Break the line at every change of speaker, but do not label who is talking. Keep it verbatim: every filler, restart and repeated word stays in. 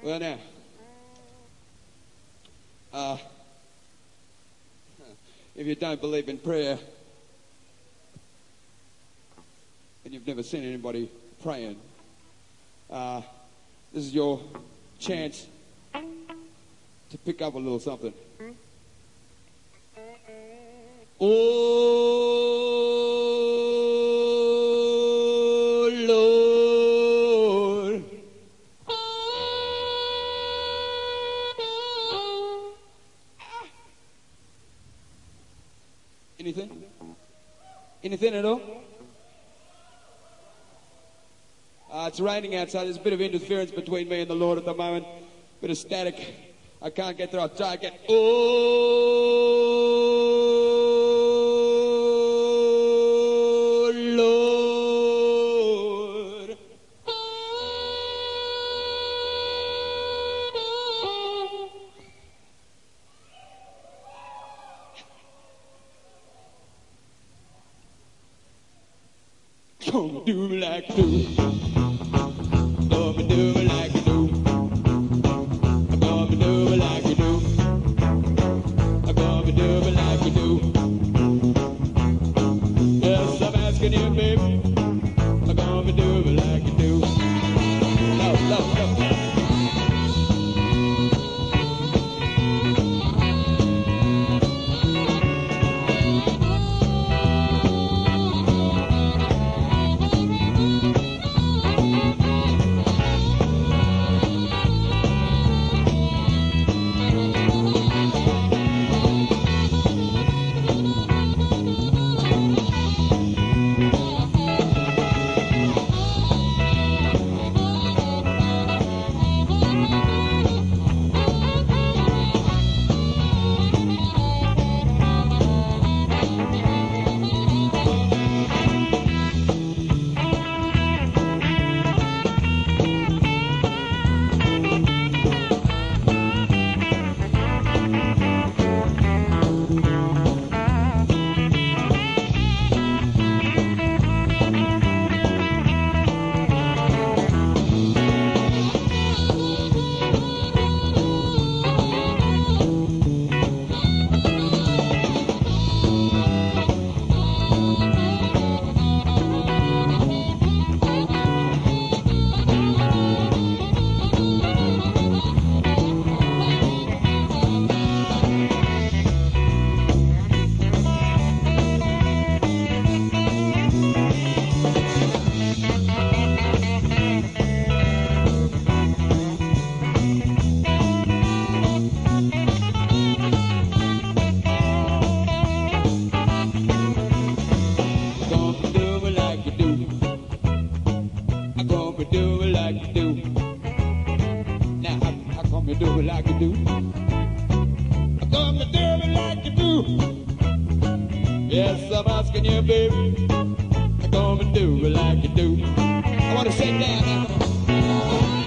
Well, now, uh, if you don't believe in prayer and you've never seen anybody praying, uh, this is your chance to pick up a little something. Oh, Lord. Anything? Anything at all? Uh, it's raining outside. There's a bit of interference between me and the Lord at the moment. Bit of static. I can't get through. I'll try again. Oh, Lord. Come do me like you do. Come do me like you do. Come do me like you do. Come do me like you do. Yes, I'm asking you, baby. Come do me like you do. Love, love, love. Yes, I'm asking you, baby. Come and do it like you do. I want to sit down now.